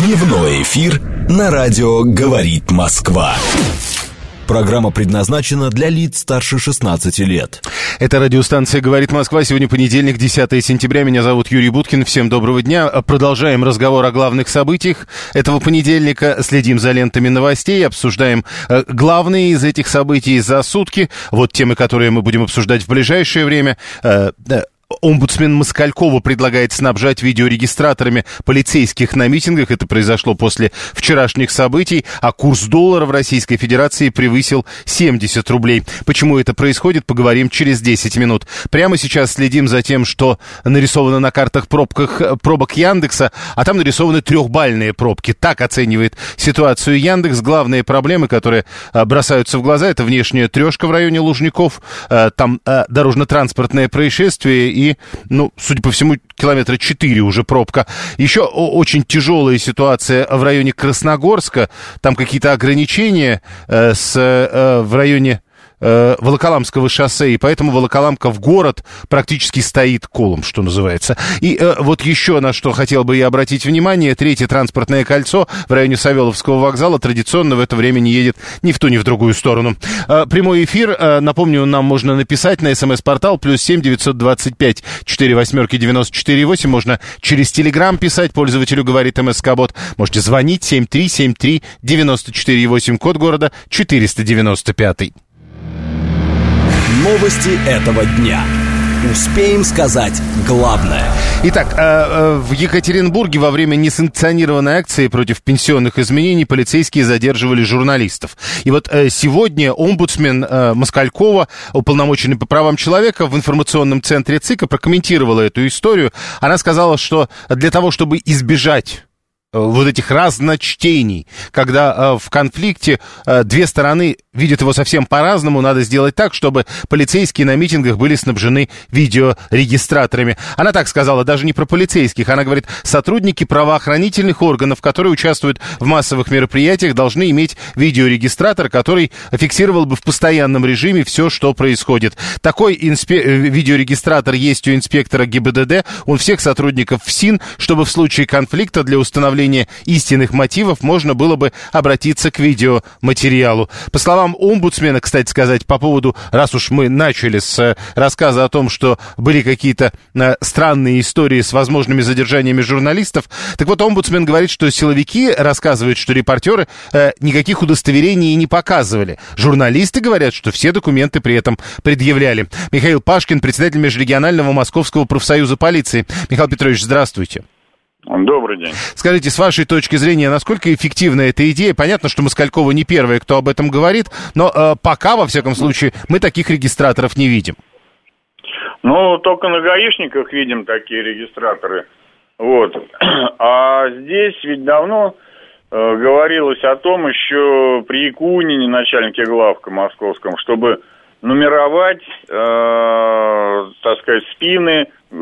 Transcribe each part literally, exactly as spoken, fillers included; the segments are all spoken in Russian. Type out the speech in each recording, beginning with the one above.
Дневной эфир на радио «Говорит Москва». Программа предназначена для лиц старше шестнадцати лет. Это радиостанция «Говорит Москва». Сегодня понедельник, десятое сентября. Меня зовут Юрий Буткин. Всем доброго дня. Продолжаем разговор о главных событиях этого понедельника. Следим за лентами новостей, обсуждаем главные из этих событий за сутки. Вот темы, которые мы будем обсуждать в ближайшее время. Омбудсмен Москалькова предлагает снабжать видеорегистраторами полицейских на митингах. Это произошло после вчерашних событий, а курс доллара в Российской Федерации превысил семьдесят рублей. Почему это происходит, поговорим через десять минут. Прямо сейчас следим за тем, что нарисовано на картах пробках, пробок Яндекса, а там нарисованы трехбальные пробки. Так оценивает ситуацию Яндекс. Главные проблемы, которые бросаются в глаза, это внешняя трешка в районе Лужников, там дорожно-транспортное происшествие и, ну, судя по всему, километра четыре уже пробка. Еще очень тяжелая ситуация в районе Красногорска. Там какие-то ограничения э, с, э, в районе э, Волоколамского шоссе, и поэтому Волоколамка в город практически стоит колом, что называется. И э, вот еще на что хотел бы я обратить внимание. Третье транспортное кольцо в районе Савеловского вокзала традиционно в это время не едет ни в ту, ни в другую сторону. Э, прямой эфир, э, напомню, нам можно написать на смс-портал плюс семь девятьсот двадцать пять четыре восьмерки девяносто четыре восемь. Можно через Телеграм писать, пользователю говорит МСК-бот. Можете звонить семь три семь три девяносто четыре восемь, код города четыреста девяносто пять. Новости этого дня. Успеем сказать главное. Итак, в Екатеринбурге во время несанкционированной акции против пенсионных изменений полицейские задерживали журналистов. И вот сегодня омбудсмен Москалькова, уполномоченный по правам человека, в информационном центре ЦИКа прокомментировала эту историю. Она сказала, что для того, чтобы избежать вот этих разночтений, когда э, в конфликте э, две стороны видят его совсем по-разному, надо сделать так, чтобы полицейские на митингах были снабжены видеорегистраторами. Она так сказала, даже не про полицейских, она говорит, сотрудники правоохранительных органов, которые участвуют в массовых мероприятиях, должны иметь видеорегистратор, который фиксировал бы в постоянном режиме все, что происходит. Такой инспе- видеорегистратор есть у инспектора ГИБДД, у всех сотрудников ФСИН, чтобы в случае конфликта для установления истинных мотивов можно было бы обратиться к видеоматериалу. По словам омбудсмена, кстати сказать, по поводу, раз уж мы начали с рассказа о том, что были какие-то э, странные истории с возможными задержаниями журналистов, так вот, омбудсмен говорит, что силовики рассказывают, что репортеры э, никаких удостоверений не показывали. Журналисты говорят, что все документы при этом предъявляли. Михаил Пашкин, председатель Межрегионального Московского профсоюза полиции. Михаил Петрович, здравствуйте. Добрый день. Скажите, с вашей точки зрения, насколько эффективна эта идея? Понятно, что Москалькова не первая, кто об этом говорит, но э, пока, во всяком случае, мы таких регистраторов не видим. Ну, только на гаишниках видим такие регистраторы. Вот. А здесь ведь давно э, говорилось о том, еще при Якунине, начальнике главка московском, чтобы нумеровать, э, так сказать, спины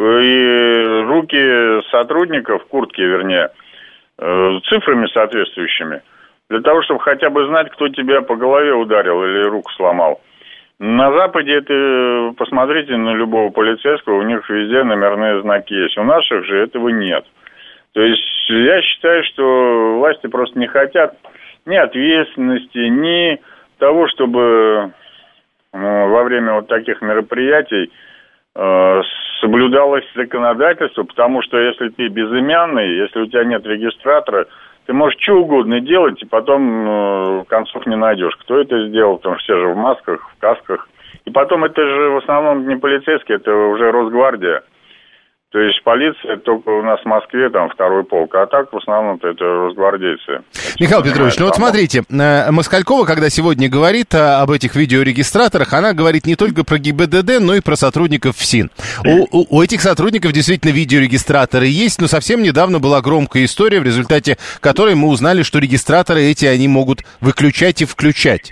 и руки сотрудников, куртки, вернее, э, цифрами соответствующими, для того, чтобы хотя бы знать, кто тебя по голове ударил или руку сломал. На Западе это, посмотрите на любого полицейского, у них везде номерные знаки есть. У наших же этого нет. То есть я считаю, что власти просто не хотят ни ответственности, ни того, чтобы во время вот таких мероприятий э, соблюдалось законодательство, потому что если ты безымянный, если у тебя нет регистратора, ты можешь что угодно делать, и потом э, концов не найдешь. Кто это сделал, потому что все же в масках, в касках. И потом это же в основном не полицейские, это уже Росгвардия. То есть полиция только у нас в Москве, там, второй полк, а так в основном-то это росгвардейцы. Михаил Петрович, ну вот смотрите, Москалькова, когда сегодня говорит об этих видеорегистраторах, она говорит не только про ГИБДД, но и про сотрудников ФСИН. У, у, у этих сотрудников действительно видеорегистраторы есть, но совсем недавно была громкая история, в результате которой мы узнали, что регистраторы эти они могут выключать и включать.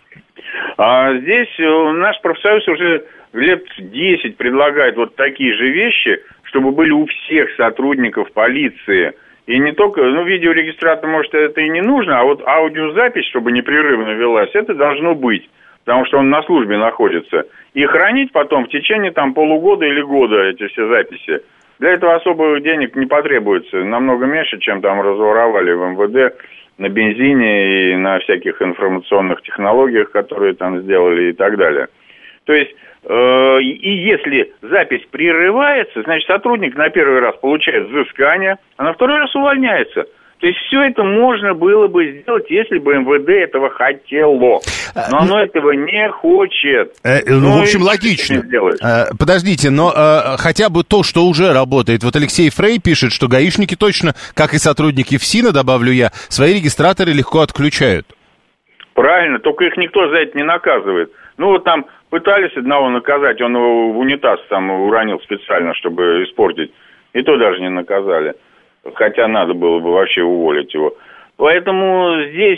А здесь наш профсоюз уже лет десять предлагает вот такие же вещи, чтобы были у всех сотрудников полиции. И не только, ну, видеорегистратор, может, это и не нужно, а вот аудиозапись, чтобы непрерывно велась, это должно быть, потому что он на службе находится. И хранить потом в течение там полугода или года эти все записи. Для этого особых денег не потребуется, намного меньше, чем там разворовали в эм вэ дэ на бензине и на всяких информационных технологиях, которые там сделали и так далее. То есть, э, и если запись прерывается, значит, сотрудник на первый раз получает взыскание, а на второй раз увольняется. То есть все это можно было бы сделать, если бы эм вэ дэ этого хотело. Но оно этого не хочет. Э, ну, ну, в общем, логично. Э, подождите, но э, хотя бы то, что уже работает. Вот Алексей Фрей пишет, что гаишники точно, как и сотрудники ФСИНа, добавлю я, свои регистраторы легко отключают. Правильно, только их никто за это не наказывает. Ну, вот там пытались одного наказать, он его в унитаз там уронил специально, чтобы испортить. И то даже не наказали. Хотя надо было бы вообще уволить его. Поэтому здесь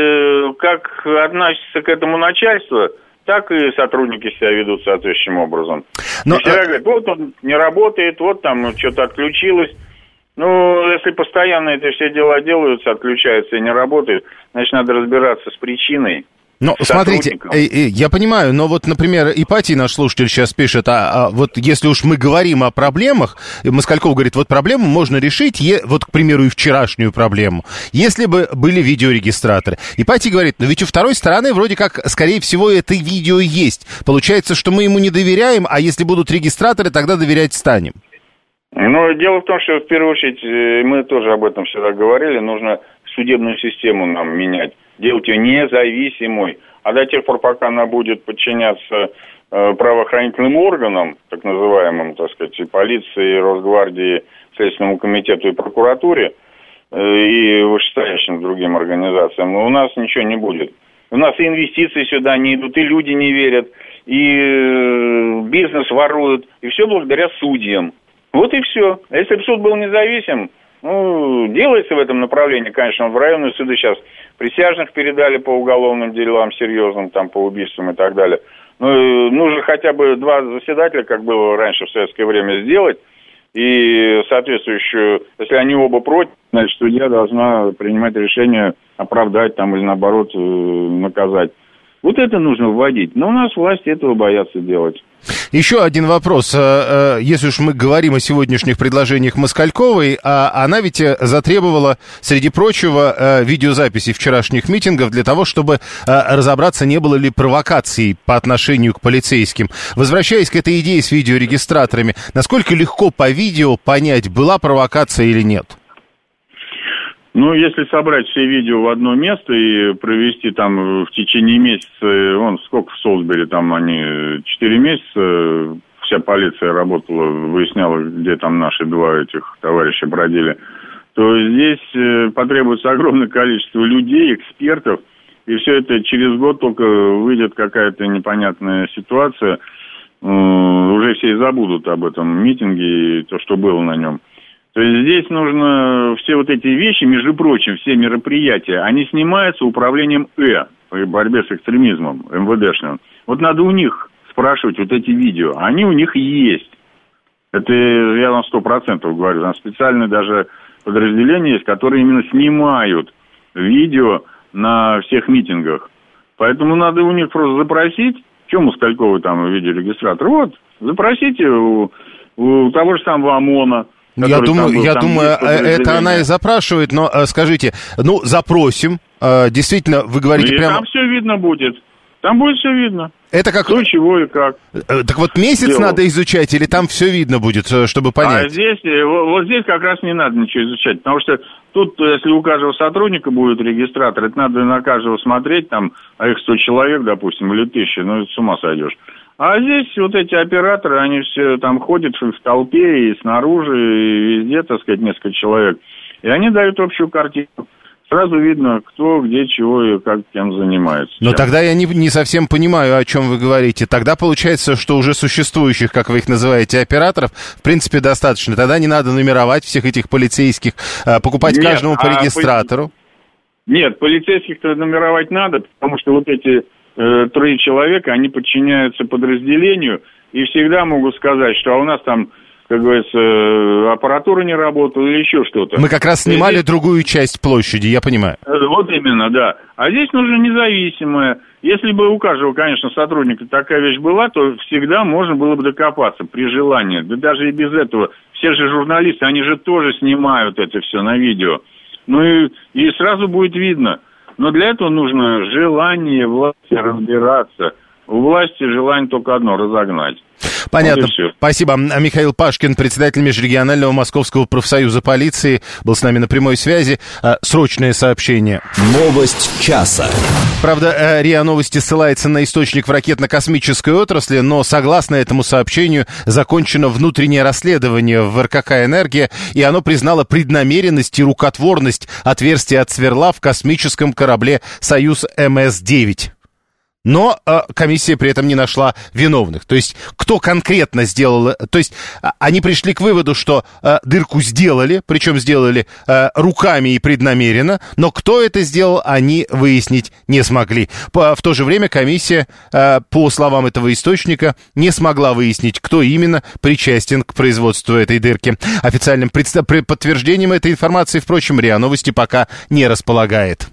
э, как относится к этому начальство, так и сотрудники себя ведут соответствующим образом. Но... И всегда говорят, вот он не работает, вот там что-то отключилось. Ну, если постоянно это все дела делаются, отключаются и не работают, значит, надо разбираться с причиной. Ну, смотрите, я понимаю, но вот, например, Ипатий, наш слушатель, сейчас пишет, а, а вот если уж мы говорим о проблемах, Москальков говорит, вот проблему можно решить, е, вот, к примеру, и вчерашнюю проблему, если бы были видеорегистраторы. Ипатий говорит, но ведь у второй стороны вроде как, скорее всего, это видео есть. Получается, что мы ему не доверяем, а если будут регистраторы, тогда доверять станем. Ну, дело в том, что, в первую очередь, мы тоже об этом всегда говорили, нужно судебную систему нам менять. Делать ее независимой. А до тех пор, пока она будет подчиняться э, правоохранительным органам, так называемым, так сказать, и полиции, и Росгвардии, Следственному комитету и прокуратуре, э, и вышестоящим другим организациям, у нас ничего не будет. У нас и инвестиции сюда не идут, и люди не верят, и э, бизнес воруют, и все благодаря судьям. Вот и все. А если бы суд был независим, ну, делается в этом направлении, конечно, в районные суды сейчас присяжных передали по уголовным делам серьезным, там, по убийствам и так далее. Ну, нужно хотя бы два заседателя, как было раньше в советское время, сделать, и соответствующую, если они оба против, значит, судья должна принимать решение оправдать там или, наоборот, наказать. Вот это нужно вводить. Но у нас власти этого боятся делать. Еще один вопрос. Если уж мы говорим о сегодняшних предложениях Москальковой, она ведь затребовала, среди прочего, видеозаписи вчерашних митингов для того, чтобы разобраться, не было ли провокаций по отношению к полицейским. Возвращаясь к этой идее с видеорегистраторами, насколько легко по видео понять, была провокация или нет? Ну, если собрать все видео в одно место и провести там в течение месяца, вон сколько в Солсбери, там они четыре месяца, вся полиция работала, выясняла, где там наши два этих товарища бродили, то здесь потребуется огромное количество людей, экспертов, и все это через год только выйдет какая-то непонятная ситуация, уже все и забудут об этом митинге и то, что было на нем. То есть здесь нужно все вот эти вещи, между прочим, все мероприятия, они снимаются управлением Э по борьбе с экстремизмом, эм вэ дэшным. Вот надо у них спрашивать вот эти видео. Они у них есть. Это я вам сто процентов говорю. Там специальные даже подразделения есть, которые именно снимают видео на всех митингах. Поэтому надо у них просто запросить, что Москальковый там видеорегистратор. Вот, запросите у, у того же самого ОМОНа. Я думаю, был, я думаю, это она и запрашивает, но скажите, ну, запросим, действительно, вы говорите и прямо... там все видно будет, там будет все видно. Это как... Кто, чего и как. Так вот месяц делал. Надо изучать, или там все видно будет, чтобы понять? А здесь, вот здесь как раз не надо ничего изучать, потому что тут, если у каждого сотрудника будет регистратор, это надо на каждого смотреть, там, а их сто человек, допустим, или тысяча, ну, с ума сойдешь. А здесь вот эти операторы, они все там ходят в толпе и снаружи, и везде, так сказать, несколько человек. И они дают общую картину. Сразу видно, кто, где, чего и как кем занимается. Но чем. Тогда я не, не совсем понимаю, о чем вы говорите. Тогда получается, что уже существующих, как вы их называете, операторов, в принципе, достаточно. Тогда не надо нумеровать всех этих полицейских, покупать Нет, каждому по а регистратору. По... Нет, полицейских-то нумеровать надо, потому что вот эти... трое человек, они подчиняются подразделению и всегда могут сказать, что а у нас там, как говорится, аппаратура не работала или еще что-то. Мы как раз снимали здесь... другую часть площади, я понимаю. Вот именно, да. А здесь нужно независимое. Если бы у каждого, конечно, сотрудника такая вещь была, то всегда можно было бы докопаться при желании. Да даже и без этого. Все же журналисты, они же тоже снимают это все на видео. Ну и, и сразу будет видно. Но для этого нужно желание власти разбираться. У власти желание только одно – разогнать. Понятно. Вот спасибо. Михаил Пашкин, председатель Межрегионального Московского профсоюза полиции, был с нами на прямой связи. Срочное сообщение. Новость часа. Правда, РИА Новости ссылается на источник в ракетно-космической отрасли, но согласно этому сообщению закончено внутреннее расследование в РКК «Энергия», и оно признало преднамеренность и рукотворность отверстия от сверла в космическом корабле «Союз эм эс девять». Но э, комиссия при этом не нашла виновных. То есть, кто конкретно сделал... То есть, э, они пришли к выводу, что э, дырку сделали, причем сделали э, руками и преднамеренно, но кто это сделал, они выяснить не смогли. По, в то же время комиссия, э, по словам этого источника, не смогла выяснить, кто именно причастен к производству этой дырки. Официальным предста- подтверждением этой информации, впрочем, РИА Новости пока не располагает.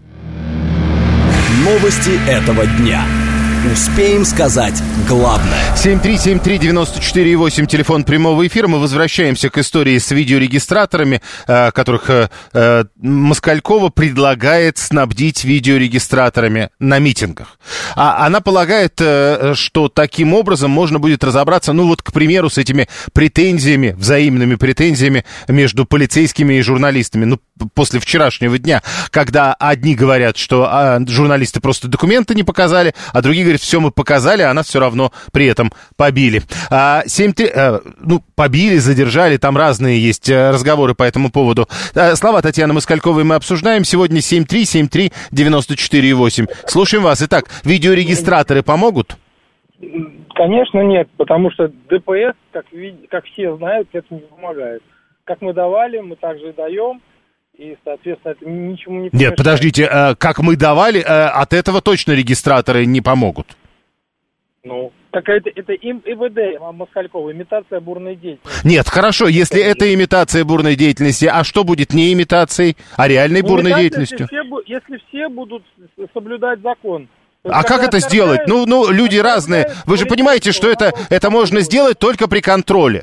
Новости этого дня. Успеем сказать главное. семь три семь три девять четыре восемь, телефон прямого эфира. Мы возвращаемся к истории с видеорегистраторами, э, которых э, Москалькова предлагает снабдить видеорегистраторами на митингах. А она полагает, э, что таким образом можно будет разобраться, ну вот, к примеру, с этими претензиями, взаимными претензиями между полицейскими и журналистами. Ну, после вчерашнего дня, когда одни говорят, что а, журналисты просто документы не показали, а другие говорят, все мы показали, а нас все равно при этом побили. А, семь, три, а, ну, побили, задержали, там разные есть разговоры по этому поводу. А, слова Татьяны Москальковой мы обсуждаем. Сегодня семь три семь три девять четыре восемь. Слушаем вас. Итак, видеорегистраторы помогут? Конечно, нет, потому что ДПС, как, как все знают, это не помогает. Как мы давали, мы также и даем. И, соответственно, это ничему не помешает. Нет, подождите, э, как мы давали, э, от этого точно регистраторы не помогут. Ну, так это, это им ИВД, Москалькова, имитация бурной деятельности. Нет, хорошо, если это, это имитация бурной деятельности, а что будет не имитацией, а реальной бурной деятельностью? Если все, если все будут соблюдать закон. А как это сделать? Ну, ну, люди разные. Вы же понимаете, что это, это можно сделать только при контроле.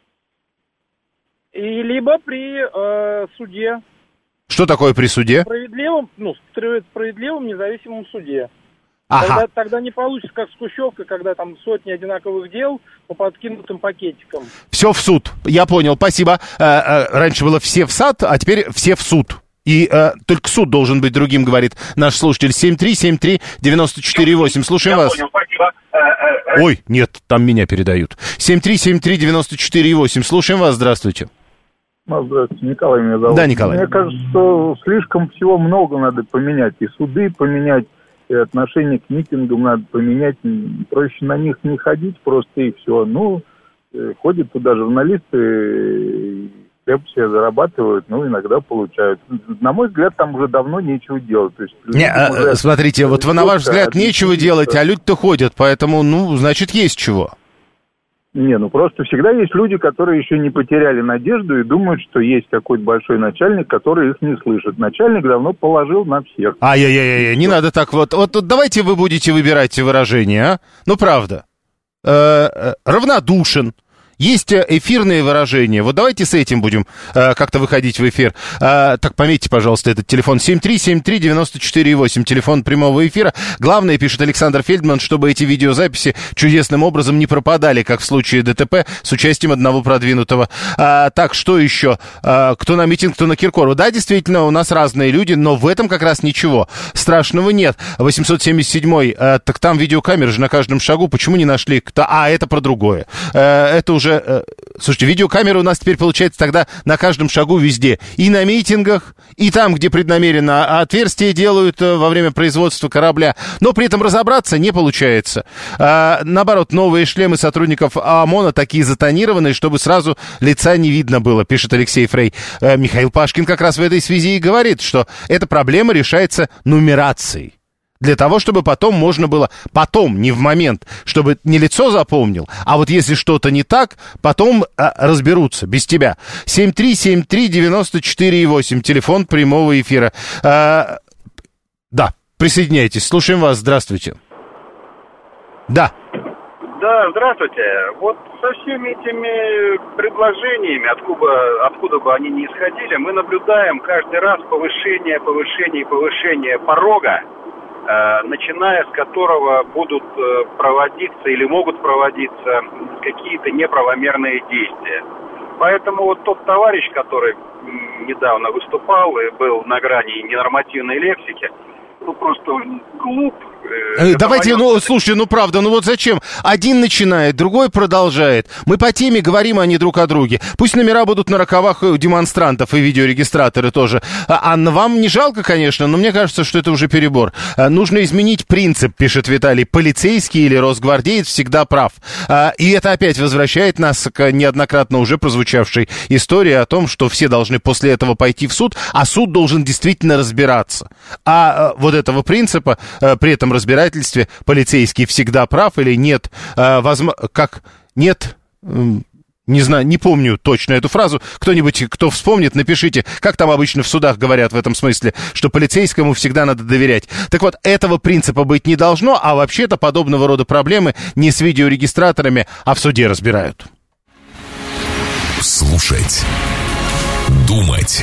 И либо при э, суде. Что такое при суде? Справедливом, ну, справедливом независимом суде. Ага. Тогда, тогда не получится, как с Кущевкой, когда там сотни одинаковых дел по подкинутым пакетикам. Все в суд. Я понял, спасибо. Раньше было все в сад, а теперь все в суд. И э, только суд должен быть другим, говорит наш слушатель. семь три семь три девять четыре восемь. Слушаем Я вас. Понял, спасибо. Ой, нет, там меня передают. семь три семь три девять четыре восемь. Слушаем вас, здравствуйте. Здравствуйте, Николай меня зовут. Да, Николай. Мне кажется, что слишком всего много надо поменять. И суды поменять, и отношение к митингам надо поменять. Проще на них не ходить просто и все. Ну, ходят туда журналисты, хлеб себе зарабатывают, ну, иногда получают. На мой взгляд, там уже давно нечего делать. То есть, не, уже... Смотрите, вот на ваш взгляд нечего делать, а люди-то ходят, поэтому, ну, значит, есть чего. Не, ну просто всегда есть люди, которые еще не потеряли надежду и думают, что есть какой-то большой начальник, который их не слышит. Начальник давно положил на всех. Ай-яй-яй, не надо так вот. Вот давайте вы будете выбирать выражения, а? Ну, правда. Э-э- равнодушен. Есть эфирные выражения. Вот давайте с этим будем э, как-то выходить в эфир. Э, так, пометьте, пожалуйста, этот телефон. семь три семь три девять четыре восемь. Телефон прямого эфира. Главное, пишет Александр Фельдман, чтобы эти видеозаписи чудесным образом не пропадали, как в случае ДТП с участием одного продвинутого. А, так, что еще? А, кто на митинг, кто на Киркорова. Да, действительно, у нас разные люди, но в этом как раз ничего страшного нет. восемьсот семьдесят седьмой. А, так там видеокамеры же на каждом шагу. Почему не нашли? Кто? А, это про другое. А, это уже... Слушайте, видеокамеры у нас теперь, получается, тогда на каждом шагу везде. И на митингах, и там, где преднамеренно отверстия делают во время производства корабля. Но при этом разобраться не получается. А, наоборот, новые шлемы сотрудников ОМОНа такие затонированные, чтобы сразу лица не видно было, пишет Алексей Фрей. А, Михаил Пашкин как раз в этой связи и говорит, что эта проблема решается нумерацией. Для того, чтобы потом можно было, потом, не в момент, чтобы не лицо запомнил, а вот если что-то не так, потом а, разберутся без тебя. семь три семь три девять четыре восемь, телефон прямого эфира. А, да, присоединяйтесь, слушаем вас, здравствуйте. Да. Да, здравствуйте. Вот со всеми этими предложениями, откуда, откуда бы они ни исходили, мы наблюдаем каждый раз повышение, повышение и повышение порога, э, начиная с которого будут э, проводиться или могут проводиться какие-то неправомерные действия. Поэтому вот тот товарищ, который недавно выступал и был на грани ненормативной лексики, ну просто глуп. Э, Давайте, ну, слушайте, ну правда, ну вот зачем? Один начинает, другой продолжает. Мы по теме говорим, а не друг о друге. Пусть номера будут на рукавах у демонстрантов и видеорегистраторы тоже. А, а вам не жалко, конечно, но мне кажется, что это уже перебор. А, нужно изменить принцип, пишет Виталий. Полицейский или росгвардеец всегда прав. А, и это опять возвращает нас к неоднократно уже прозвучавшей истории о том, что все должны после этого пойти в суд, а суд должен действительно разбираться. А, а вот этого принципа а, при этом разбирательстве полицейский всегда прав или нет, э, возможно, как нет, э, не знаю, не помню точно эту фразу, кто-нибудь, кто вспомнит, напишите, как там обычно в судах говорят в этом смысле, что полицейскому всегда надо доверять. Так вот, этого принципа быть не должно, а вообще-то подобного рода проблемы не с видеорегистраторами, а в суде разбирают. Слушать, думать,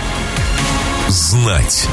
знать.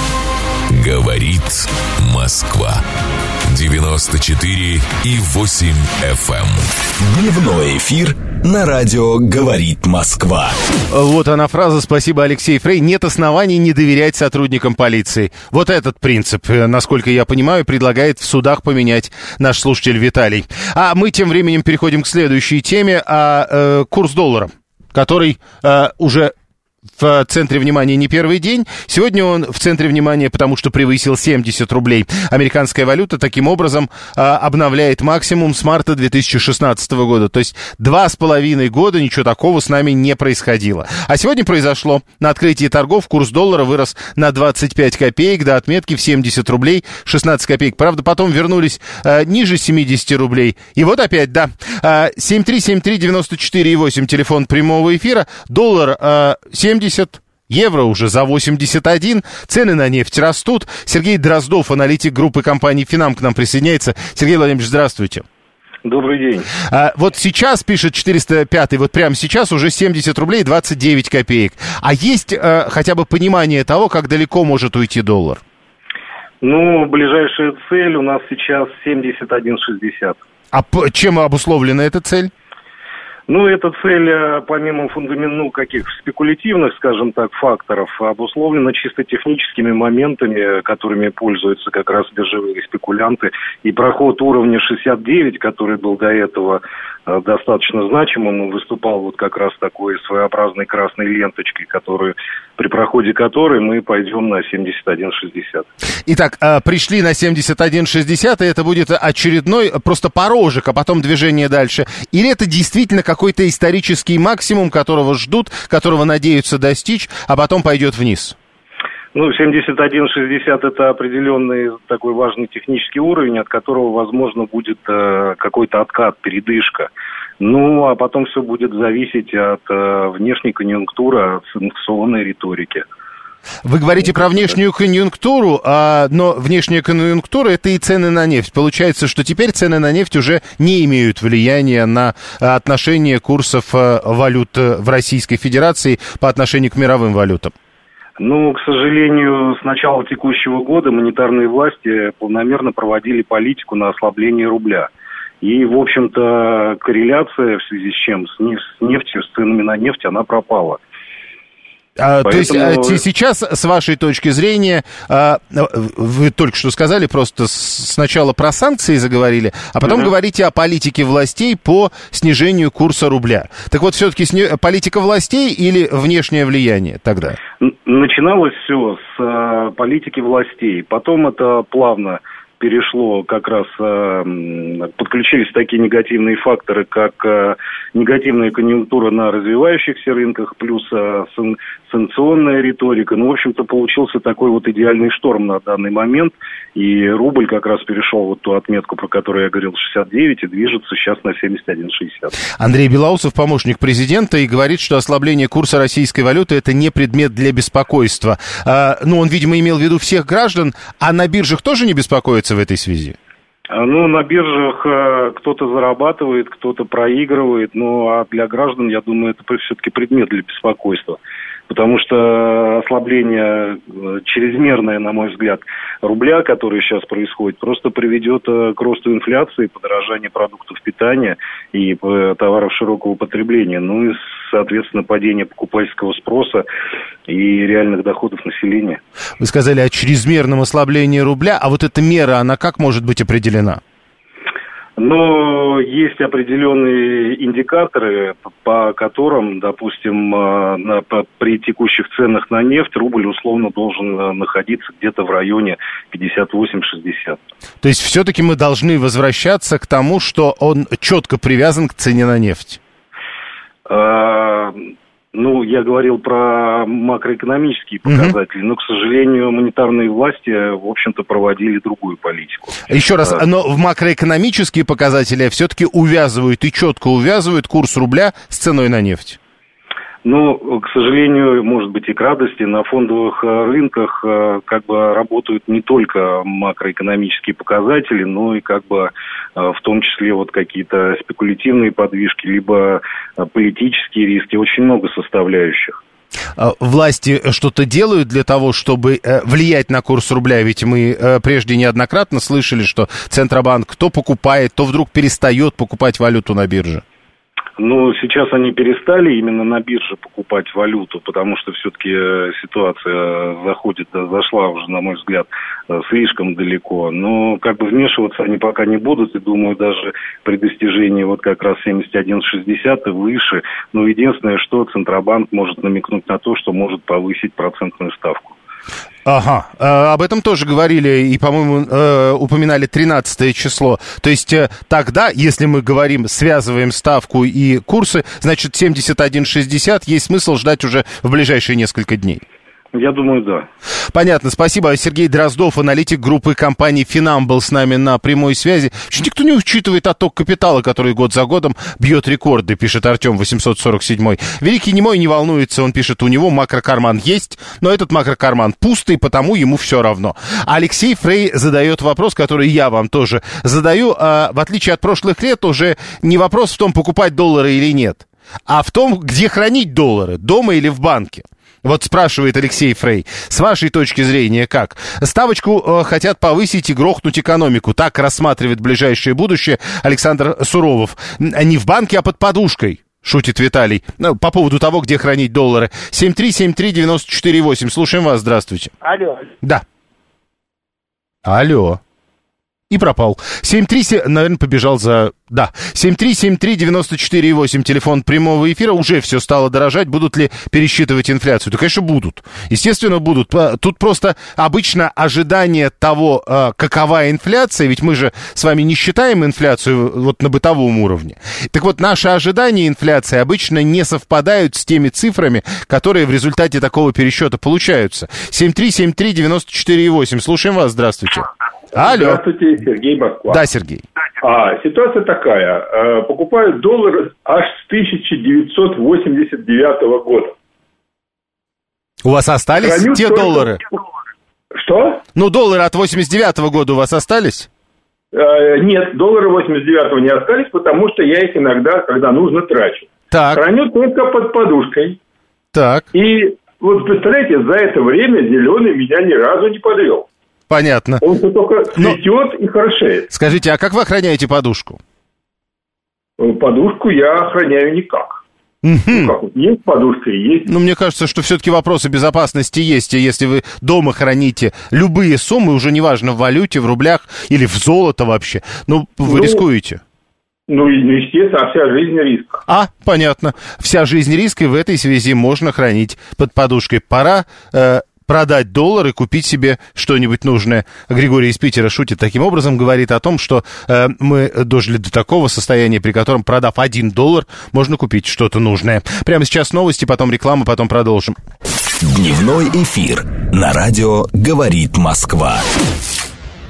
Говорит Москва. девяносто четыре и восемь эф эм. Дневной эфир на радио «Говорит Москва». Вот она фраза, спасибо, Алексей Фрей. Нет оснований не доверять сотрудникам полиции. Вот этот принцип, насколько я понимаю, предлагает в судах поменять наш слушатель Виталий. А мы тем временем переходим к следующей теме. А, э, курс доллара, который э, уже... в центре внимания не первый день. Сегодня он в центре внимания, потому что превысил семьдесят рублей. Американская валюта таким образом а, обновляет максимум с марта две тысячи шестнадцатого года. То есть два с половиной года ничего такого с нами не происходило. А сегодня произошло. На открытии торгов курс доллара вырос на двадцать пять копеек до отметки в семьдесят рублей шестнадцать копеек. Правда, потом вернулись а, ниже семьдесят рублей. И вот опять, да. А, семь три семь три девяносто четыре восемь, телефон прямого эфира. Доллар а, семьдесят, евро уже за восемьдесят один, цены на нефть растут. Сергей Дроздов, аналитик группы компании «Финам», к нам присоединяется. Сергей Владимирович, здравствуйте. Добрый день. А, вот сейчас, пишет четыреста пятый, вот прямо сейчас уже семьдесят рублей двадцать девять копеек. А есть а, хотя бы понимание того, как далеко может уйти доллар? Ну, ближайшая цель у нас сейчас семьдесят один шестьдесят. А п- чем обусловлена эта цель? Ну, эта цель, помимо фундамент, ну, каких спекулятивных, скажем так, факторов, обусловлена чисто техническими моментами, которыми пользуются как раз биржевые спекулянты. И проход уровня шестьдесят девять, который был до этого э, достаточно значимым, выступал вот как раз такой своеобразной красной ленточкой, которую, при проходе которой мы пойдем на семьдесят один шестьдесят. Итак, э, пришли на семьдесят один шестьдесят, и это будет очередной просто порожек, а потом движение дальше. Или это действительно какой-то исторический максимум, которого ждут, которого надеются достичь, а потом пойдет вниз? Ну, семьдесят один шестьдесят это определенный такой важный технический уровень, от которого, возможно, будет э, какой-то откат, передышка. Ну, а потом все будет зависеть от э, внешней конъюнктуры, от санкционной риторики. Вы говорите про внешнюю конъюнктуру, а, но внешняя конъюнктура — это и цены на нефть. Получается, что теперь цены на нефть уже не имеют влияния на отношение курсов валют в Российской Федерации по отношению к мировым валютам. Ну, к сожалению, с начала текущего года монетарные власти планомерно проводили политику на ослабление рубля. И, в общем-то, корреляция в связи с чем? С нефтью, с ценами на нефть, она пропала. А, Поэтому... То есть сейчас, с вашей точки зрения, вы только что сказали, просто сначала про санкции заговорили, а потом uh-huh. говорите о политике властей по снижению курса рубля. Так вот, все-таки сни... политика властей или внешнее влияние тогда? Начиналось все с политики властей, потом это плавно перешло как раз, э, подключились такие негативные факторы, как э, негативная конъюнктура на развивающихся рынках, плюс э, сан, санкционная риторика. Ну, в общем-то, получился такой вот идеальный шторм на данный момент, и рубль как раз перешел вот ту отметку, про которую я говорил, шестьдесят девять, и движется сейчас на семьдесят один шестьдесят. Андрей Белоусов, помощник президента, и говорит, что ослабление курса российской валюты — это не предмет для беспокойства. А, ну, он, видимо, имел в виду всех граждан, а на биржах тоже не беспокоится в этой связи? Ну, на биржах э, кто-то зарабатывает, кто-то проигрывает, ну, а для граждан, я думаю, это все-таки предмет для беспокойства. Потому что ослабление э, чрезмерное, на мой взгляд, рубля, которое сейчас происходит, просто приведет э, к росту инфляции, подорожанию продуктов питания и э, товаров широкого потребления. Ну и, соответственно, падение покупательского спроса и реальных доходов населения. Вы сказали о чрезмерном ослаблении рубля, а вот эта мера, она как может быть определена? Но есть определенные индикаторы, по которым, допустим, на, по, при текущих ценах на нефть рубль условно должен находиться где-то в районе пятьдесят восемь шестьдесят. То есть все-таки мы должны возвращаться к тому, что он четко привязан к цене на нефть? А, ну, я говорил про макроэкономические показатели, угу. но, к сожалению, монетарные власти, в общем-то, проводили другую политику. Еще раз, а, но в макроэкономические показатели все-таки увязывают и четко увязывают курс рубля с ценой на нефть? Ну, к сожалению, может быть и к радости, на фондовых рынках как бы работают не только макроэкономические показатели, но и как бы в том числе вот какие-то спекулятивные подвижки, либо политические риски, очень много составляющих. Власти что-то делают для того, чтобы влиять на курс рубля? Ведь мы прежде неоднократно слышали, что Центробанк то покупает, то вдруг перестает покупать валюту на бирже. Ну, сейчас они перестали именно на бирже покупать валюту, потому что все-таки ситуация заходит, зашла уже, на мой взгляд, слишком далеко. Но как бы вмешиваться они пока не будут, и думаю, даже при достижении вот как раз семьдесят один шестьдесят и выше. Но единственное, что Центробанк может намекнуть на то, что может повысить процентную ставку. Ага, э, об этом тоже говорили и, по-моему, э, упоминали тринадцатое число. То есть э, тогда, если мы говорим, связываем ставку и курсы, значит, семьдесят один шестьдесят есть смысл ждать уже в ближайшие несколько дней. Я думаю, да. Понятно, спасибо. Сергей Дроздов, аналитик группы компании «Финам», был с нами на прямой связи. Еще никто не учитывает отток капитала, который год за годом бьет рекорды, пишет Артем восемьсот сорок семь. Великий немой не волнуется, он пишет, у него макрокарман есть, но этот макрокарман пустый, потому ему все равно. Алексей Фрей задает вопрос, который я вам тоже задаю. А, в отличие от прошлых лет, уже не вопрос в том, покупать доллары или нет, а в том, где хранить доллары, дома или в банке. Вот спрашивает Алексей Фрей, с вашей точки зрения как? Ставочку э, хотят повысить и грохнуть экономику. Так рассматривает ближайшее будущее Александр Суровов. Не в банке, а под подушкой, шутит Виталий. Ну, по поводу того, где хранить доллары. семь три семь три девять четыре восемь. Слушаем вас, здравствуйте. Алло. Да. Алло. И пропал. семь три, наверное, побежал за... Да, семь три семь три девять четыре восемь, телефон прямого эфира. Уже все стало дорожать. Будут ли пересчитывать инфляцию? Да, конечно, будут. Естественно, будут. Тут просто обычно ожидание того, какова инфляция, ведь мы же с вами не считаем инфляцию вот на бытовом уровне. Так вот, наши ожидания инфляции обычно не совпадают с теми цифрами, которые в результате такого пересчета получаются. семь три семь три девять четыре восемь. Слушаем вас, здравствуйте. Алло. Здравствуйте, Сергей, Москва. Да, Сергей. А, ситуация такая. Покупают доллар аж с тысяча девятьсот восемьдесят девятого года. У вас остались Храню те только... доллары? Что? Ну, доллары от восемьдесят девятого года у вас остались? А, нет, доллары восемьдесят девятого не остались, потому что я их иногда, когда нужно, трачу. Так. Храню только под подушкой. Так. И вот представляете, за это время зеленый меня ни разу не подвел. Понятно. Он все только цветет и хорошеет. Скажите, а как вы охраняете подушку? Подушку я охраняю никак. Угу. Ну, как, есть подушка и есть. Ну, мне кажется, что все-таки вопросы безопасности есть. И если вы дома храните любые суммы, уже неважно, в валюте, в рублях или в золото вообще, ну, вы ну, рискуете. Ну, естественно, а вся жизнь риск. А, понятно. Вся жизнь риск, и в этой связи можно хранить под подушкой. Пора... Э, продать доллар и купить себе что-нибудь нужное. Григорий из Питера шутит таким образом, говорит о том, что э, мы дожили до такого состояния, при котором, продав один доллар, можно купить что-то нужное. Прямо сейчас новости, потом реклама, потом продолжим. Дневной эфир на радио «Говорит Москва».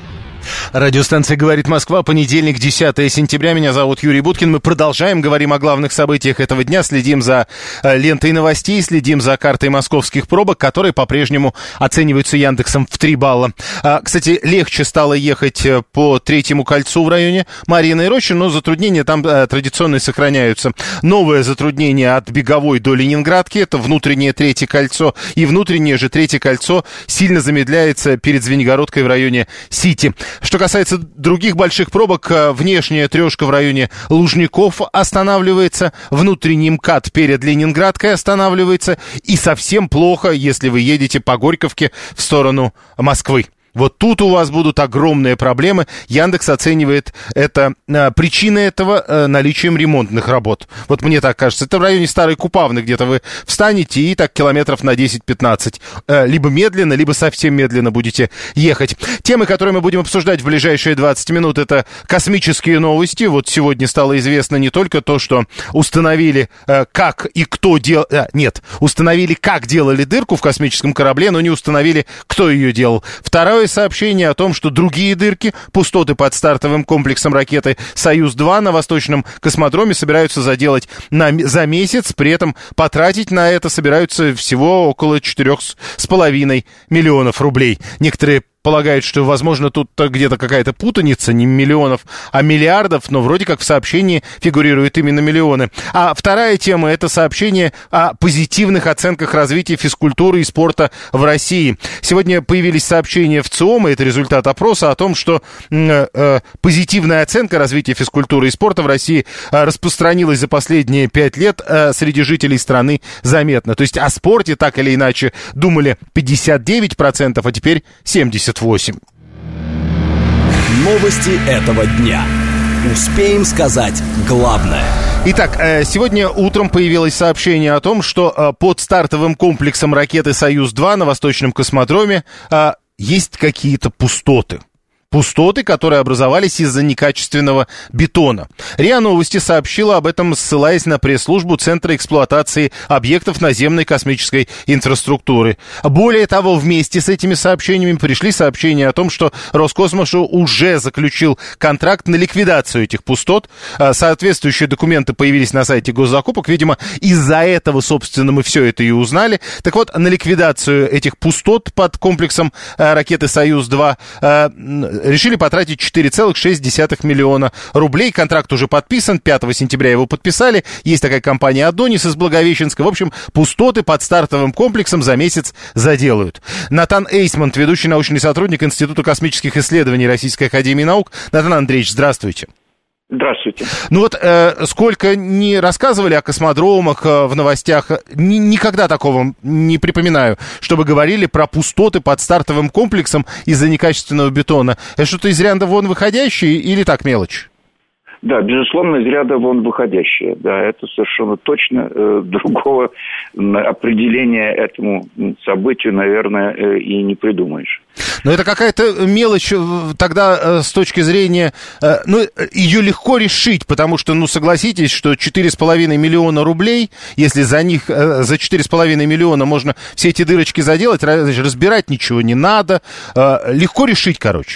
Радиостанция «Говорит Москва», понедельник, десятое сентября. Меня зовут Юрий Буткин. Мы продолжаем, говорим о главных событиях этого дня, следим за э, лентой новостей, следим за картой московских пробок, которые по-прежнему оцениваются Яндексом в три балла. А, кстати, легче стало ехать по Третьему кольцу в районе Марьиной Рощи, но затруднения там э, традиционно сохраняются. Новое затруднение от Беговой до Ленинградки, это внутреннее Третье кольцо, и внутреннее же Третье кольцо сильно замедляется перед Звенигородкой в районе Сити. Что касается других больших пробок, внешняя трешка в районе Лужников останавливается, внутренний МКАД перед Ленинградкой останавливается, и совсем плохо, если вы едете по Горьковке в сторону Москвы. Вот тут у вас будут огромные проблемы. Яндекс оценивает это, э, причиной этого э, наличием ремонтных работ. Вот мне так кажется. Это в районе Старой Купавны где-то вы встанете и так километров на десять-пятнадцать. Э, либо медленно, либо совсем медленно будете ехать. Темы, которые мы будем обсуждать в ближайшие двадцать минут, это космические новости. Вот сегодня стало известно не только то, что установили, э, как и кто делал... Э, нет, установили, как делали дырку в космическом корабле, но не установили, кто ее делал. Второе сообщение о том, что другие дырки, пустоты под стартовым комплексом ракеты «Союз-два» на Восточном космодроме собираются заделать на, за месяц, при этом потратить на это собираются всего около четырех с половиной миллионов рублей. Некоторые полагают, что, возможно, тут где-то какая-то путаница, не миллионов, а миллиардов, но вроде как в сообщении фигурируют именно миллионы. А вторая тема — это сообщение о позитивных оценках развития физкультуры и спорта в России. Сегодня появились сообщения в ЦИОМа, это результат опроса, о том, что э, э, позитивная оценка развития физкультуры и спорта в России э, распространилась за последние пять лет э, среди жителей страны заметно. То есть о спорте так или иначе думали пятьдесят девять процентов, а теперь семьдесят восемь процентов. Новости этого дня. Успеем сказать главное. Итак, сегодня утром появилось сообщение о том, что под стартовым комплексом ракеты «Союз-два» на Восточном космодроме есть какие-то пустоты. Пустоты, которые образовались из-за некачественного бетона. РИА Новости сообщила об этом, ссылаясь на пресс-службу Центра эксплуатации объектов наземной космической инфраструктуры. Более того, вместе с этими сообщениями пришли сообщения о том, что Роскосмос уже заключил контракт на ликвидацию этих пустот. Соответствующие документы появились на сайте госзакупок. Видимо, из-за этого, собственно, мы все это и узнали. Так вот, на ликвидацию этих пустот под комплексом ракеты «Союз-два» решили потратить четыре целых шесть десятых миллиона рублей. Контракт уже подписан, пятого сентября его подписали. Есть такая компания «Адонис» из Благовещенска. В общем, пустоты под стартовым комплексом за месяц заделают. Натан Эйсмонт, ведущий научный сотрудник Института космических исследований Российской академии наук. Натан Андреевич, здравствуйте. Здравствуйте. Ну вот э, сколько не рассказывали о космодромах э, в новостях, ни, никогда такого не припоминаю, чтобы говорили про пустоты под стартовым комплексом из-за некачественного бетона. Это что-то из ряда вон выходящее или так мелочь? Да, безусловно, из ряда вон выходящее. Да, это совершенно точно. Э, другого определения этому событию, наверное, э, и не придумаешь. Но это какая-то мелочь тогда э, с точки зрения... Э, ну, ее легко решить, потому что, ну, согласитесь, что четыре с половиной миллиона рублей, если за них, э, за четыре с половиной миллиона можно все эти дырочки заделать, разбирать ничего не надо. Э, легко решить, короче.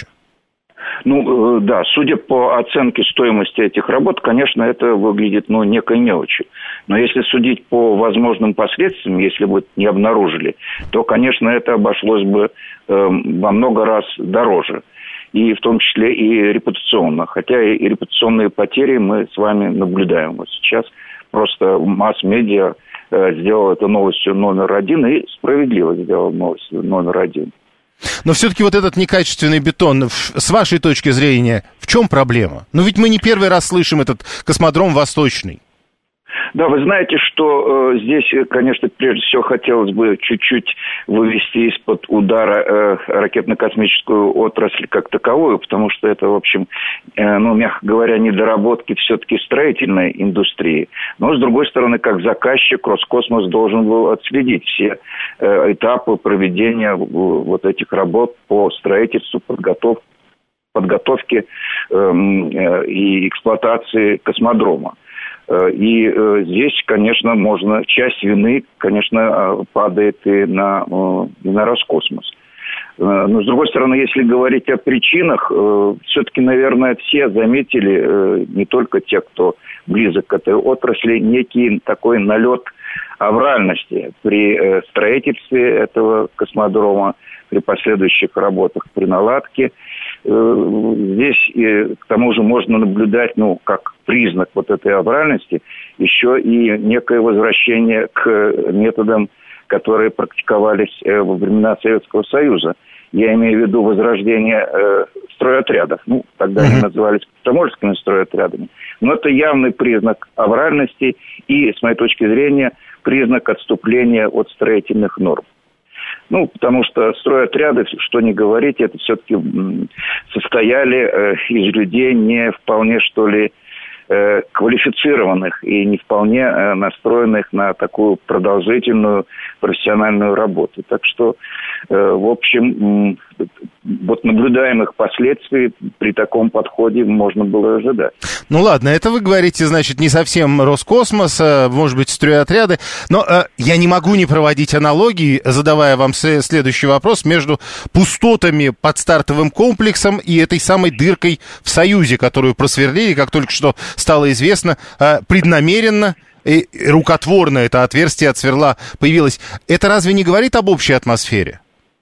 Ну, да, судя по оценке стоимости этих работ, конечно, это выглядит, ну, некой мелочью. Но если судить по возможным последствиям, если бы не обнаружили, то, конечно, это обошлось бы э, во много раз дороже. И в том числе и репутационно. Хотя и репутационные потери мы с вами наблюдаем. Вот сейчас просто масс-медиа э, сделал это новостью номер один и справедливо сделал новостью номер один. Но все-таки вот этот некачественный бетон, с вашей точки зрения, в чем проблема? Ну ведь мы не первый раз слышим этот космодром Восточный. Да, вы знаете, что э, здесь, конечно, прежде всего хотелось бы чуть-чуть вывести из-под удара э, ракетно-космическую отрасль как таковую, потому что это, в общем, э, ну, мягко говоря, недоработки все-таки строительной индустрии. Но, с другой стороны, как заказчик, Роскосмос должен был отследить все э, этапы проведения э, вот этих работ по строительству, подготовке, подготовке э, э, и эксплуатации космодрома. И э, здесь, конечно, можно, часть вины, конечно, падает и на, э, и на Роскосмос. Но, с другой стороны, если говорить о причинах, все-таки, наверное, все заметили, не только те, кто близок к этой отрасли, некий такой налет авральности при строительстве этого космодрома, при последующих работах, при наладке. Здесь, к тому же, можно наблюдать, ну, как признак вот этой авральности, еще и некое возвращение к методам, которые практиковались во времена Советского Союза. Я имею в виду возрождение э, стройотрядов. Ну, тогда uh-huh. они назывались комсомольскими стройотрядами. Но это явный признак авральности и, с моей точки зрения, признак отступления от строительных норм. Ну, потому что стройотряды, что ни говорить, это все-таки состояли э, из людей не вполне, что ли, э, квалифицированных и не вполне э, настроенных на такую продолжительную профессиональную работу. Так что, э, в общем, э, вот наблюдаемых последствий при таком подходе можно было ожидать. Ну ладно, это вы говорите, значит, не совсем Роскосмос, а, может быть, стройотряды, но э, я не могу не проводить аналогии, задавая вам следующий вопрос, между пустотами под стартовым комплексом и этой самой дыркой в Союзе, которую просверлили, как только что стало известно, э, преднамеренно и рукотворно это отверстие от сверла появилось. Это разве не говорит об общей атмосфере?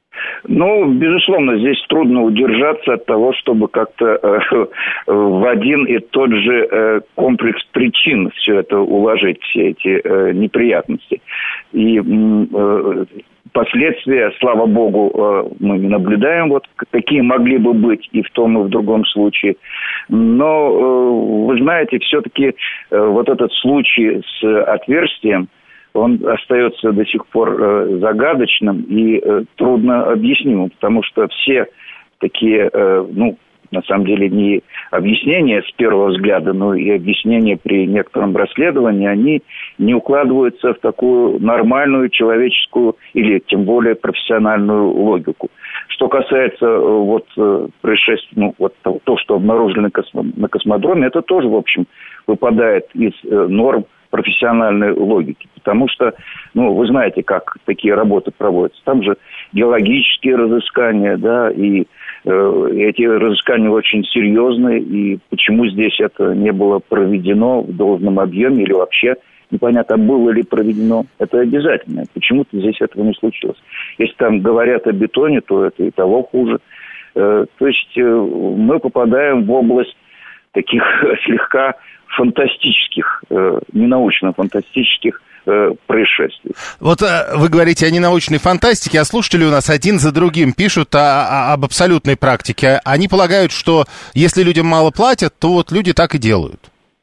Ну, безусловно, здесь трудно удержаться от того, чтобы как-то э, в один и тот же э, комплекс причин все это уложить, все эти э, неприятности. И э, последствия, слава богу, э, мы не наблюдаем, вот какие могли бы быть и в том, и в другом случае. Но, э, вы знаете, все-таки э, вот этот случай с отверстием, он остается до сих пор э, загадочным и э, трудно объяснимым, потому что все такие, э, ну, на самом деле, не объяснения с первого взгляда, но и объяснения при некотором расследовании, они не укладываются в такую нормальную человеческую или тем более профессиональную логику. Что касается э, вот э, происшествия, ну, вот то, то, что обнаружили на, космо, на космодроме, это тоже, в общем, выпадает из э, норм профессиональной логики. Потому что, ну, вы знаете, как такие работы проводятся. Там же геологические разыскания, да, и э, эти разыскания очень серьезные. И почему здесь это не было проведено в должном объеме или вообще непонятно, было ли проведено, это обязательно. Почему-то здесь этого не случилось. Если там говорят о бетоне, то это и того хуже. Э, то есть э, мы попадаем в область таких слегка фантастических, э, ненаучно-фантастических э, происшествий. Вот э, вы говорите о ненаучной фантастике, а слушатели у нас один за другим пишут о, о, об абсолютной практике. Они полагают, что если людям мало платят, то вот люди так и делают.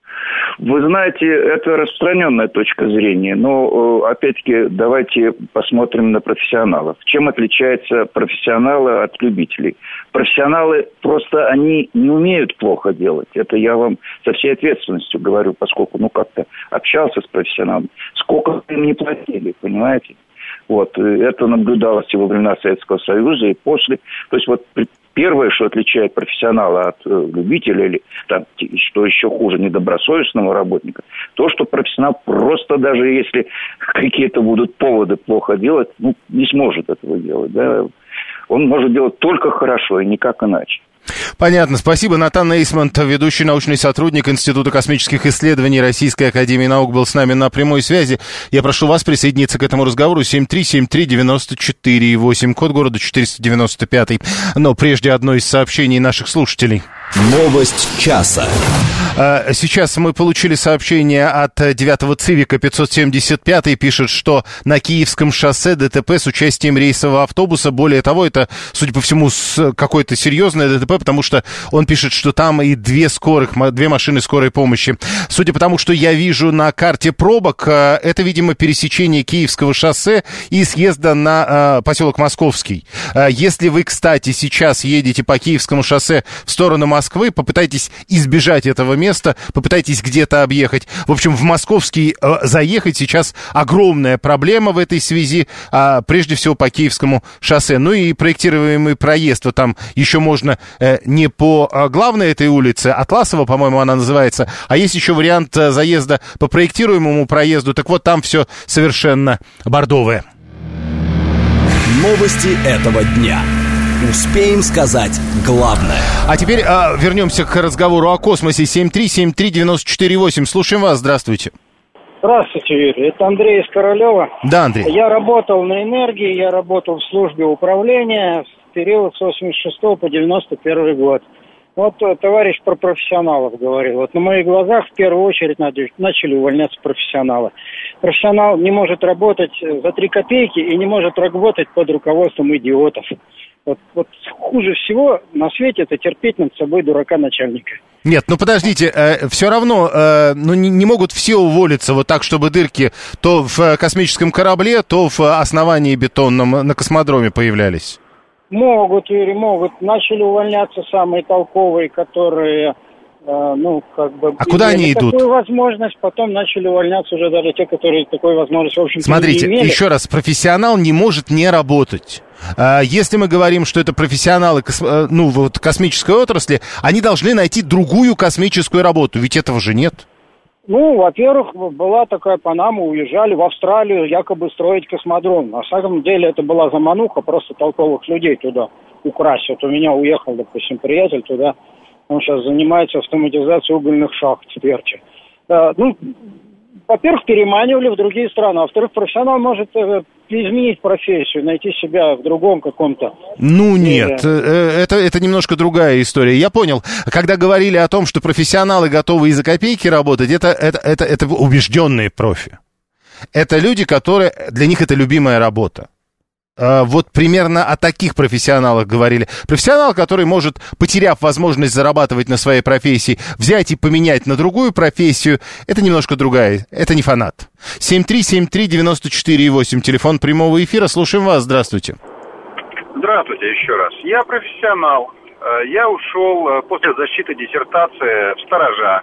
Вы знаете, это распространенная точка зрения, но, опять-таки, давайте посмотрим на профессионалов. Чем отличаются профессионалы от любителей? Профессионалы просто, они не умеют плохо делать. Это я вам со всей ответственностью говорю, поскольку, ну, как-то общался с профессионалами. Сколько им не платили, понимаете? Вот, это наблюдалось и во времена Советского Союза, и после. То есть, вот, первое, что отличает профессионала от э, любителя, или, там, что еще хуже, недобросовестного работника, то, что профессионал просто, даже если какие-то будут поводы плохо делать, ну, не сможет этого делать, да. Он может делать только хорошо и никак иначе. Понятно. Спасибо. Натан Эйсмонт, ведущий научный сотрудник Института космических исследований Российской академии наук, был с нами на прямой связи. Я прошу вас присоединиться к этому разговору. семь три семь три девять четыре восемь, код города четыреста девяносто пять. Но прежде одно из сообщений наших слушателей. Новость часа. Сейчас мы получили сообщение от девятого Цивика пятьсот семьдесят пять. Пишет, что на Киевском шоссе ДТП с участием рейсового автобуса. Более того, это, судя по всему, какое-то серьезное ДТП, потому что он пишет, что там и две скорых, две машины скорой помощи. Судя по тому, что я вижу на карте пробок, это, видимо, пересечение Киевского шоссе и съезда на поселок Московский. Если вы, кстати, сейчас едете по Киевскому шоссе в сторону Москвы, попытайтесь избежать этого места, попытайтесь где-то объехать. В общем, в Московский заехать сейчас огромная проблема в этой связи, прежде всего по Киевскому шоссе. Ну и проектируемый проезд, вот там еще можно не по главной этой улице, Атласова, по-моему, она называется, а есть еще вариант заезда по проектируемому проезду, так вот там все совершенно бордовое. Новости этого дня. успеем сказать главное. А теперь э, вернемся к разговору о космосе. семь три семь три девять четыре восемь. Слушаем вас, здравствуйте. Здравствуйте, Юрий. Это Андрей из Королева. Да, Андрей. Я работал на энергии, я работал в службе управления в период с восемьдесят шестого по девяносто первый год. Вот товарищ про профессионалов говорил. Вот на моих глазах в первую очередь начали увольняться профессионалы. Профессионал не может работать за три копейки и не может работать под руководством идиотов. Вот, вот хуже всего на свете это терпеть над собой дурака начальника. Нет, ну подождите, э, все равно э, ну, не, не могут все уволиться вот так, чтобы дырки то в космическом корабле, то в основании бетонном на космодроме появлялись. Могут, Юрий, могут. Начали увольняться самые толковые, которые, э, ну, как бы... А куда они идут? Такую возможность, потом начали увольняться уже даже те, которые такой возможности, в общем-то, Смотрите, не имели. еще раз, профессионал не может не работать. Если мы говорим, что это профессионалы ну, вот, космической отрасли, они должны найти другую космическую работу, ведь этого же нет. Ну, во-первых, была такая Панама, уезжали в Австралию якобы строить космодром. На самом деле это была замануха, просто толковых людей туда украсть. Вот у меня уехал, допустим, приятель туда, он сейчас занимается автоматизацией угольных шахт в Перче. Ну, во-первых, переманивали в другие страны, а во-вторых, профессионал может э, изменить профессию, найти себя в другом каком-то... Ну нет, это, это немножко другая история. Я понял, когда говорили о том, что профессионалы готовы и за копейки работать, это, это, это, это убежденные профи. Это люди, которые... Для них это любимая работа. Вот примерно о таких профессионалах говорили. Профессионал, который может, потеряв возможность зарабатывать на своей профессии, взять и поменять на другую профессию, это немножко другая, это не фанат. семь три семь три девять четыре восемь, телефон прямого эфира, слушаем вас, здравствуйте. Здравствуйте еще раз. Я профессионал. Я ушел после защиты диссертации в сторожа.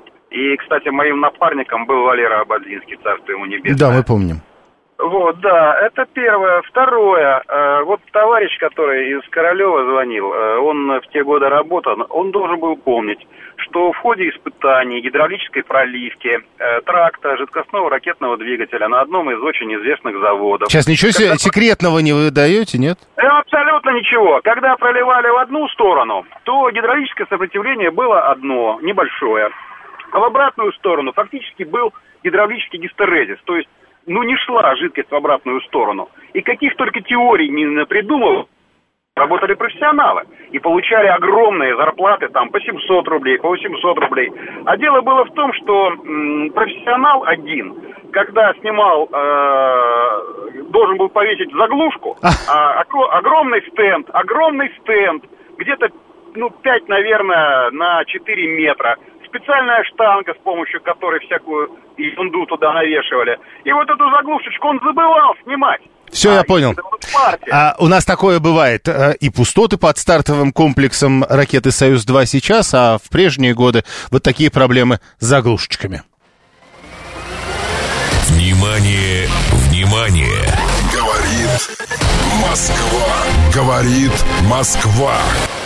И, кстати, моим напарником был Валера Ободлинский, царство ему небесное. Да, мы помним. Вот, да, это первое. Второе, э, вот товарищ, который из Королева звонил, э, он в те годы работал, он должен был помнить, что в ходе испытаний гидравлической проливки э, тракта жидкостного ракетного двигателя на одном из очень известных заводов... Сейчас ничего когда... секретного не выдаете, нет? Абсолютно ничего. Когда проливали в одну сторону, то гидравлическое сопротивление было одно, небольшое. А в обратную сторону фактически был гидравлический гистерезис, то есть ну, не шла жидкость в обратную сторону. И каких только теорий не придумал, работали профессионалы. И получали огромные зарплаты, там, по семьсот рублей, по восемьсот рублей. А дело было в том, что м, профессионал один, когда снимал, э, должен был повесить заглушку, а, огр- огромный стенд, огромный стенд, где-то, ну, пять, наверное, на четыре метра. Специальная штанга, с помощью которой всякую ерунду туда навешивали. И вот эту заглушечку он забывал снимать. Все, а, я понял. А, у нас такое бывает. И пустоты под стартовым комплексом ракеты «Союз-два» сейчас, а в прежние годы вот такие проблемы с заглушечками. Внимание, внимание! Говорит Москва. Говорит Москва.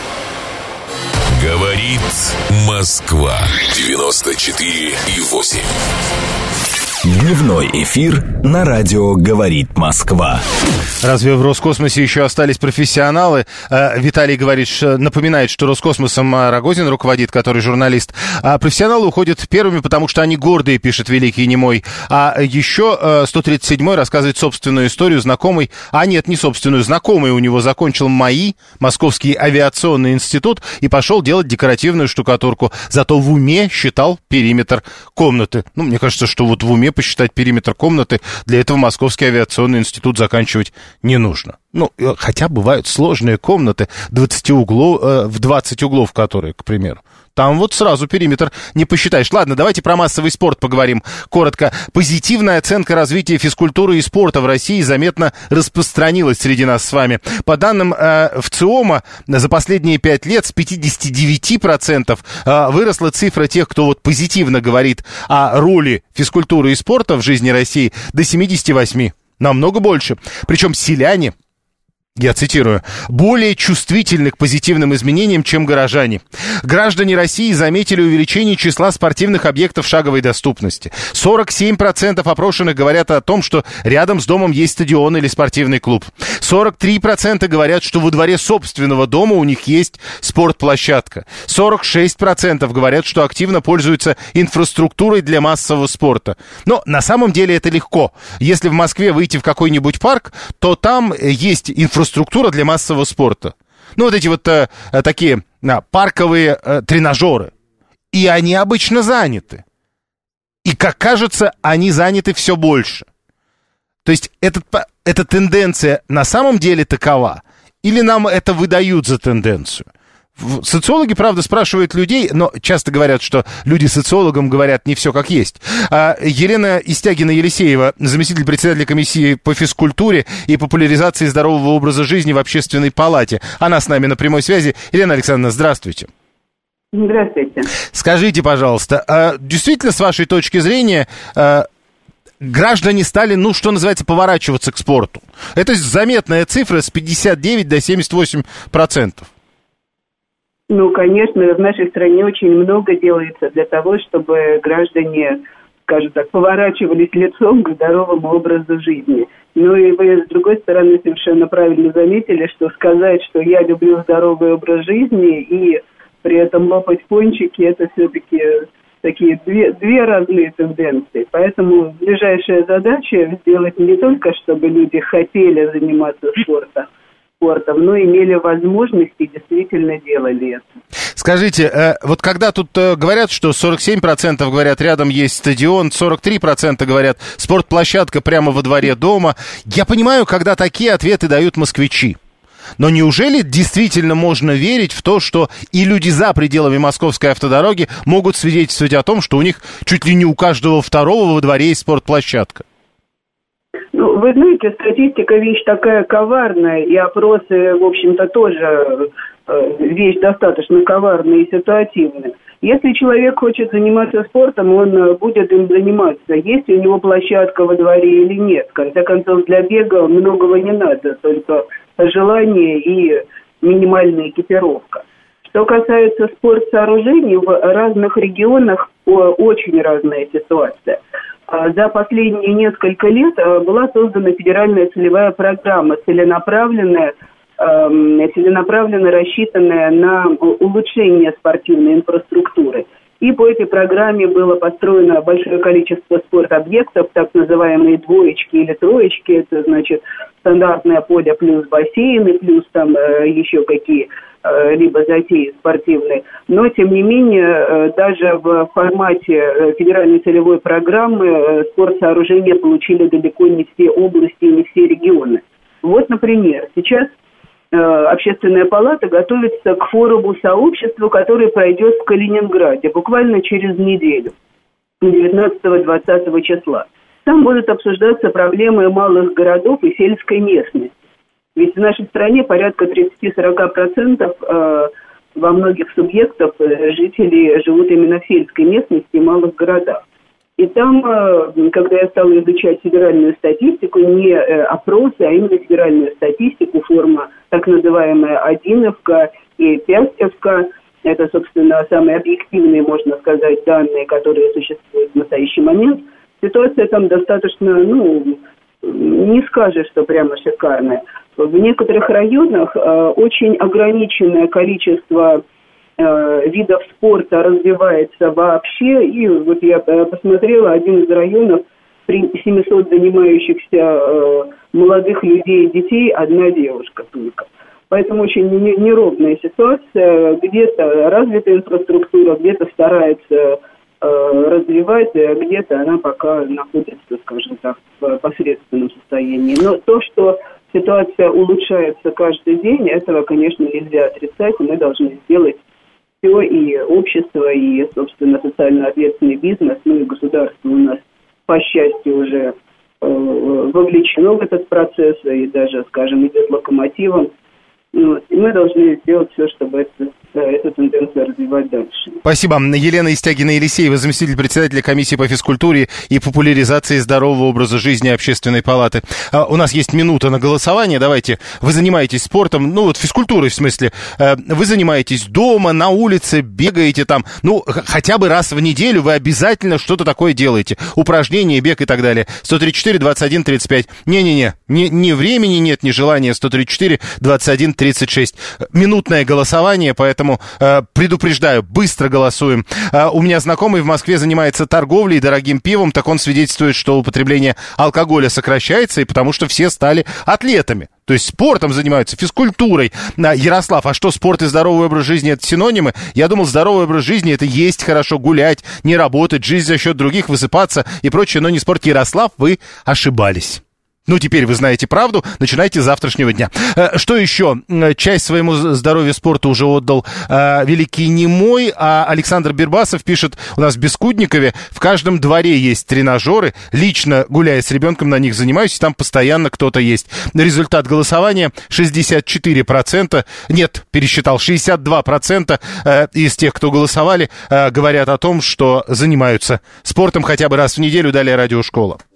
Говорит Москва. девяносто четыре и восемь. Дневной эфир на радио «Говорит Москва». Разве в Роскосмосе еще остались профессионалы? Виталий говорит, напоминает, что Роскосмосом Рогозин руководит, который журналист. А профессионалы уходят первыми, потому что они гордые, пишет Великий Немой. А еще сто тридцать седьмой рассказывает собственную историю. Знакомый, а нет, не собственную, знакомый у него закончил МАИ, Московский авиационный институт, и пошел делать декоративную штукатурку. Зато в уме считал периметр комнаты. Ну, мне кажется, что вот в уме посчитать периметр комнаты, для этого Московский авиационный институт заканчивать не нужно. Ну, хотя бывают сложные комнаты, двадцать углов, э, в двадцать углов которые, к примеру. Там вот сразу периметр не посчитаешь. Ладно, давайте про массовый спорт поговорим. Коротко. Позитивная оценка развития физкультуры и спорта в России заметно распространилась среди нас с вами. По данным э, ВЦИОМа, за последние пять лет с пятьдесят девять процентов э, выросла цифра тех, кто вот позитивно говорит о роли физкультуры и спорта в жизни России, до семьдесят восемь. Намного больше. Причем селяне, я цитирую, более чувствительны к позитивным изменениям, чем горожане. Граждане России заметили увеличение числа спортивных объектов шаговой доступности. сорок семь процентов опрошенных говорят о том, что рядом с домом есть стадион или спортивный клуб. сорок три процента говорят, что во дворе собственного дома у них есть спортплощадка. сорок шесть процентов говорят, что активно пользуются инфраструктурой для массового спорта. Но на самом деле это легко. Если в Москве выйти в какой-нибудь парк, то там есть инфраструктура структура для массового спорта. Ну, вот эти вот э, такие а, парковые э, тренажеры. И они обычно заняты. И, как кажется, они заняты все больше. То есть этот, эта тенденция на самом деле такова? Или нам это выдают за тенденцию? Социологи, правда, спрашивают людей, но часто говорят, что люди социологам говорят не все как есть. А Елена Истягина-Елисеева, заместитель председателя комиссии по физкультуре и популяризации здорового образа жизни в Общественной палате. Она с нами на прямой связи. Елена Александровна, здравствуйте. Здравствуйте. Скажите, пожалуйста, а действительно, с вашей точки зрения, граждане стали, ну, что называется, поворачиваться к спорту? Это заметная цифра с пятьдесят девять до семьдесят восемь процентов. Ну, конечно, в нашей стране очень много делается для того, чтобы граждане, скажем так, поворачивались лицом к здоровому образу жизни. Ну и вы, с другой стороны, совершенно правильно заметили, что сказать, что я люблю здоровый образ жизни и при этом лопать пончики, это все-таки такие две, две разные тенденции. Поэтому ближайшая задача сделать не только, чтобы люди хотели заниматься спортом, спортом, но имели возможность и действительно делали это. Скажите, вот когда тут говорят, что сорок семь процентов говорят, рядом есть стадион, сорок три процента говорят, спортплощадка прямо во дворе дома, я понимаю, когда такие ответы дают москвичи. Но неужели действительно можно верить в то, что и люди за пределами Московской автодороги могут свидетельствовать о том, что у них чуть ли не у каждого второго во дворе есть спортплощадка? Ну, вы знаете, статистика вещь такая коварная, и опросы, в общем-то, тоже э, вещь достаточно коварная и ситуативная. Если человек хочет заниматься спортом, он будет им заниматься, есть у него площадка во дворе или нет. В конце концов, для бега многого не надо, только желание и минимальная экипировка. Что касается спортсооружений, в разных регионах очень разная ситуация. За последние несколько лет была создана федеральная целевая программа, целенаправленная, целенаправленно рассчитанная на улучшение спортивной инфраструктуры. И по этой программе было построено большое количество спортобъектов, так называемые двоечки или троечки, это значит стандартное поле плюс бассейны, плюс там еще какие либо затеи спортивные. Но, тем не менее, даже в формате федеральной целевой программы спортсооружения получили далеко не все области и не все регионы. Вот, например, сейчас Общественная палата готовится к форуму сообщества, который пройдет в Калининграде буквально через неделю, девятнадцатого-двадцатого числа. Там будут обсуждаться проблемы малых городов и сельской местности. Ведь в нашей стране порядка тридцать-сорок процентов э, во многих субъектах жителей живут именно в сельской местности и малых городах. И там, э, когда я стала изучать федеральную статистику, не э, опросы, а именно федеральную статистику, форма так называемая одиновка и пятьевка, это, собственно, самые объективные, можно сказать, данные, которые существуют в настоящий момент, ситуация там достаточно, ну, не скажешь, что прямо шикарная. В некоторых районах э, очень ограниченное количество э, видов спорта развивается вообще. И вот я посмотрела, один из районов, при семисот занимающихся э, молодых людей и детей, одна девушка только. Поэтому очень неровная ситуация. Где-то развита инфраструктура, где-то старается э, развивать, а где-то она пока находится, скажем так, в посредственном состоянии. Но то, что ситуация улучшается каждый день, этого, конечно, нельзя отрицать, и мы должны сделать все, и общество, и, собственно, социально ответственный бизнес, ну и государство у нас, по счастью, уже э, вовлечено в этот процесс, и даже, скажем, идет локомотивом. Вот. И мы должны сделать все, чтобы это, эта тенденция развивалась. развивать дальше. Спасибо. Елена Истягина-Елисеева, заместитель председателя комиссии по физкультуре и популяризации здорового образа жизни Общественной палаты. А, у нас есть минута на голосование. Давайте. Вы занимаетесь спортом, ну вот физкультурой в смысле. А, вы занимаетесь дома, на улице, бегаете там. Ну, хотя бы раз в неделю вы обязательно что-то такое делаете. Упражнения, бег и так далее. сто тридцать четыре двадцать один тридцать пять. Не-не-не. Ни, ни времени нет, ни желания. сто тридцать четыре двадцать один тридцать шесть. Минутное голосование, поэтому э, предупреждаю, быстро голосуем. Э, у меня знакомый в Москве занимается торговлей дорогим пивом, так он свидетельствует, что употребление алкоголя сокращается, и потому что все стали атлетами. То есть спортом занимаются, физкультурой. Ярослав, а что, спорт и здоровый образ жизни — это синонимы? Я думал, здоровый образ жизни — это есть хорошо, гулять, не работать, жить за счет других, высыпаться и прочее, но не спорт. Ярослав, вы ошибались. Ну, теперь вы знаете правду, начинайте с завтрашнего дня. Что еще? Часть своему здоровью спорту уже отдал э, великий немой, а Александр Бербасов пишет у нас в Бескудникове: в каждом дворе есть тренажеры, лично гуляя с ребенком на них занимаюсь, и там постоянно кто-то есть. Результат голосования: шестьдесят четыре процента, нет, пересчитал, шестьдесят два процента э, из тех, кто голосовали, э, говорят о том, что занимаются спортом хотя бы раз в неделю. Далее радиошкола.